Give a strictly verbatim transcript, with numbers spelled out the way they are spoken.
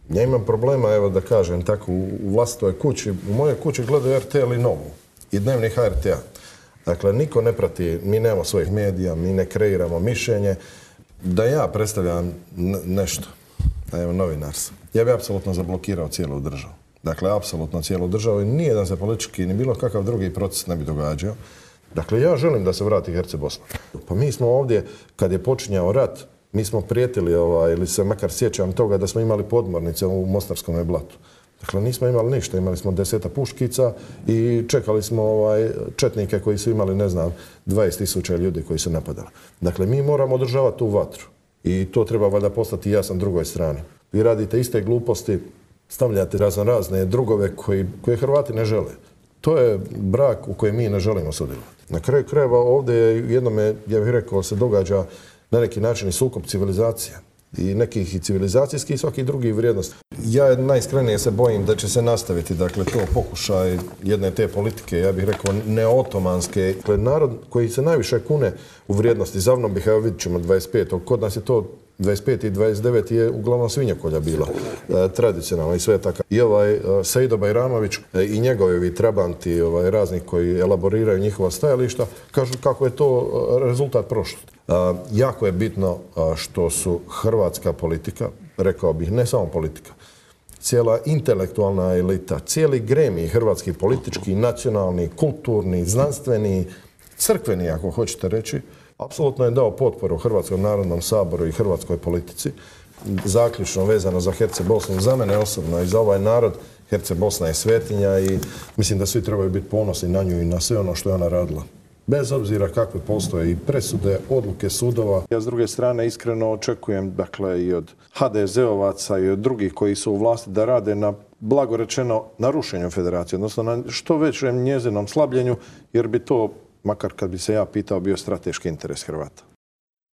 Ja imam problema, evo da kažem tako, u vlastitoj kući. U mojoj kući gledaju er te el i Novu i Dnevnik ha er te a. Dakle, niko ne prati, mi nemamo svojih medija, mi ne kreiramo mišljenje. Da ja predstavljam nešto, evo novinar sam, ja bi apsolutno zablokirao cijelu državu. Dakle, apsolutno cijelu državu i nijedan se politički ni bilo kakav drugi proces ne bi događao. Dakle, ja želim da se vrati Herceg-Bosna. Pa mi smo ovdje, kad je počinjao rat, mi smo prijetili, ovaj, ili se makar sjećam toga da smo imali podmornice u Mostarskom blatu. Dakle, nismo imali ništa, imali smo deseta puškica i čekali smo ovaj, četnike koji su imali, ne znam, dvadeset tisuća ljudi koji su napadali. Dakle, mi moramo održavati tu vatru i to treba valjda postati jasan drugoj strani. Vi radite iste gluposti, stavljate razno razne drugove koji, koje Hrvati ne žele. To je brak u kojem mi ne želimo sudjelovati. Na kraju krajeva ovdje jednome, ja bih rekao, se događa na neki način i sukob civilizacija. I nekih i civilizacijskih i svakih drugih vrijednosti. Ja najiskrenije se bojim da će se nastaviti, dakle, to pokušaj jedne te politike, ja bih rekao, neotomanske. Dakle, narod koji se najviše kune u vrijednosti, zavno bih, evo vidit ćemo dvadeset petog Kod nas je to dvadeset peti i dvadeset deveti je uglavnom svinjokolja bila, e, tradicionalno i sve tako. I ovaj e, Sejdo Bajramović e, i njegovi trabanti ovaj, razni koji elaboriraju njihova stajališta, kažu kako je to e, rezultat prošlosti. E, jako je bitno a, što su hrvatska politika, rekao bih, ne samo politika, cijela intelektualna elita, cijeli gremij hrvatski politički, nacionalni, kulturni, znanstveni, crkveni, ako hoćete reći, apsolutno je dao potporu Hrvatskom narodnom saboru i hrvatskoj politici, zaključno vezano za Herceg-Bosnu. Za mene osobno i za ovaj narod Herceg-Bosna je svetinja i mislim da svi trebaju biti ponosni na nju i na sve ono što je ona radila. Bez obzira kakve postoje i presude, odluke sudova. Ja s druge strane iskreno očekujem, dakle, i od ha de zeovaca i od drugih koji su u vlasti da rade na, blago rečeno, na rušenju federacije, odnosno na što većem njezinom slabljenju, jer bi to, makar kad bi se ja pitao, bio strateški interes Hrvata.